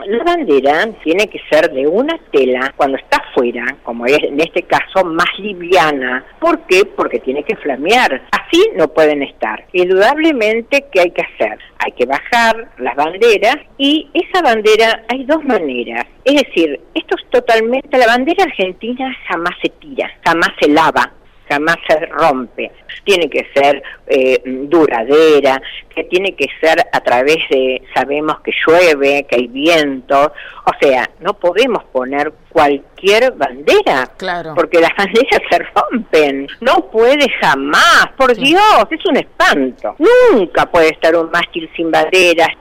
la bandera tiene que ser de una tela, cuando está afuera, como es en este caso, más liviana. ¿Por qué? Porque tiene que flamear. Así no pueden estar. Indudablemente, ¿qué hay que hacer? Hay que bajar las banderas, y esa bandera hay dos maneras. Es decir, esto es totalmente, la bandera argentina jamás se tira, jamás se lava, jamás se rompe. Tiene que ser duradera, que tiene que ser a través de, sabemos que llueve, que hay viento, o sea, no podemos poner cualquier bandera, claro, porque las banderas se rompen. No puede jamás, por Dios, es un espanto. Nunca puede estar un mástil sin banderas,